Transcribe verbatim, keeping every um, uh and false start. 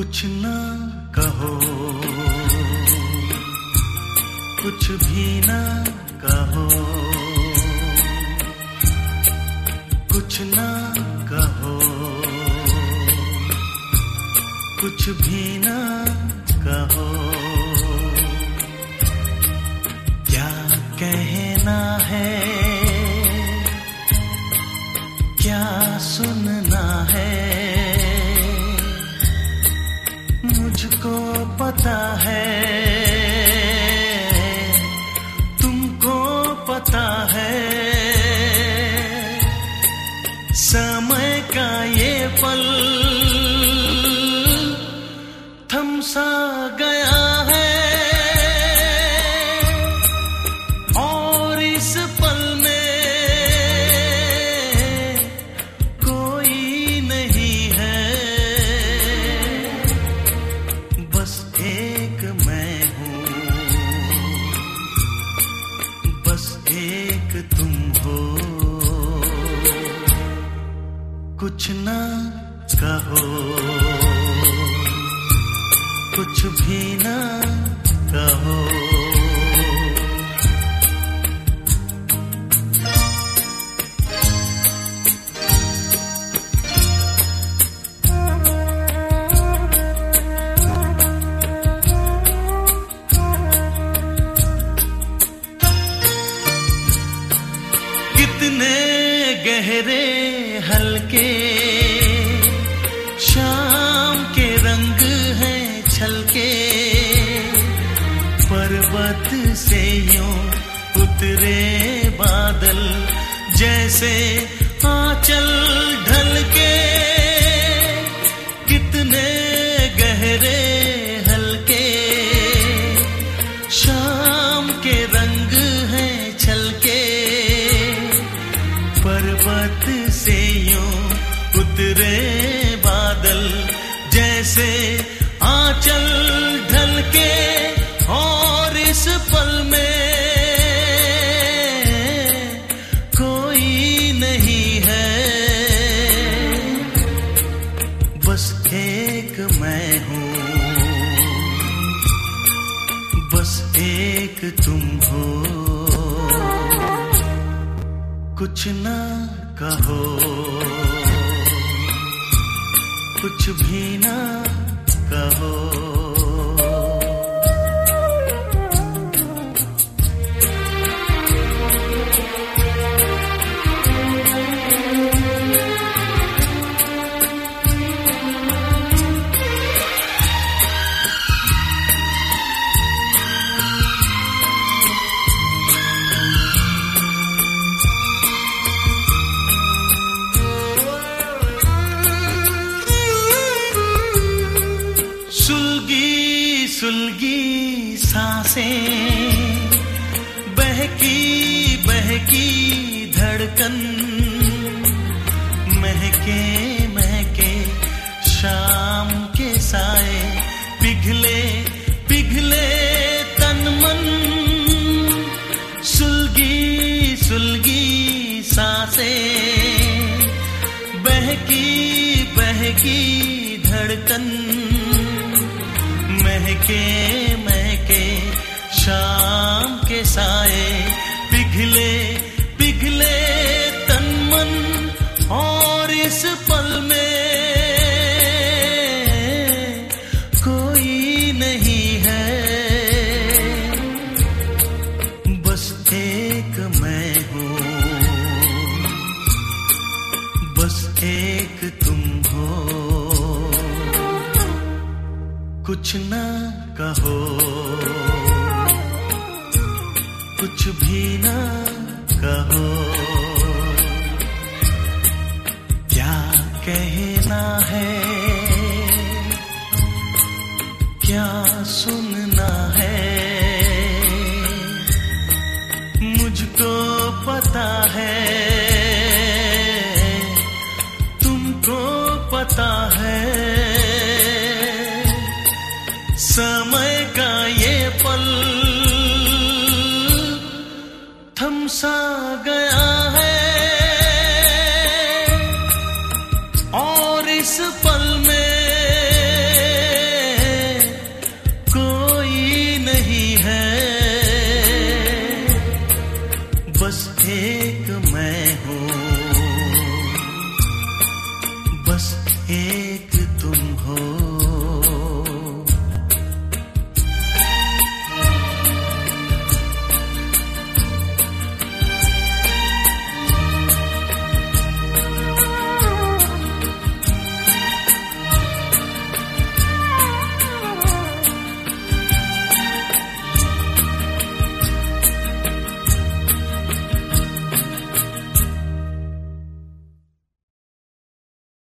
कुछ ना कहो, कुछ भी ना कहो, कुछ ना कहो, कुछ भी ना कहो। क्या कहना है, क्या सुनना है, मुझको पता है, तुमको पता है। समय का ये पल थम सा गया है, और इस पल में कोई नहीं है, बस एक मैं हूँ, बस एक तुम हो। कुछ ना कहो, कुछ भी ना कहो। कितने गहरे हल्के शाम के रंग हैं छलके, पर्वत से यूं उतरे बादल जैसे आंचल ढलके। कितने गहरे हल्के शाम के रंग हैं छलके, पर्वत से यूं उतरे बादल जैसे आंचल ढलके। और इस पल में कोई नहीं है, बस एक मैं हूँ, बस एक तुम हो। कुछ ना कहो, कुछ भी ना कहो। सुलगी सांसें, बहकी बहकी धड़कन, महके महके शाम के साए, पिघले पिघले तन मन। सुलगी सुलगी सांसें, बहकी बहकी धड़कन, महके महके शाम के साए, पिघले पिघले तन मन। और इस पल में कोई नहीं है, बस एक मैं हूँ, बस एक तुम हो। कुछ ना कहो, कुछ भी ना कहो। क्या कहना है, क्या सुनना है, मुझको पता है, तुमको पता है। समय का ये पल थम सा गया है, और इस पल में एक मैं हूँ, बस एक तुम हो।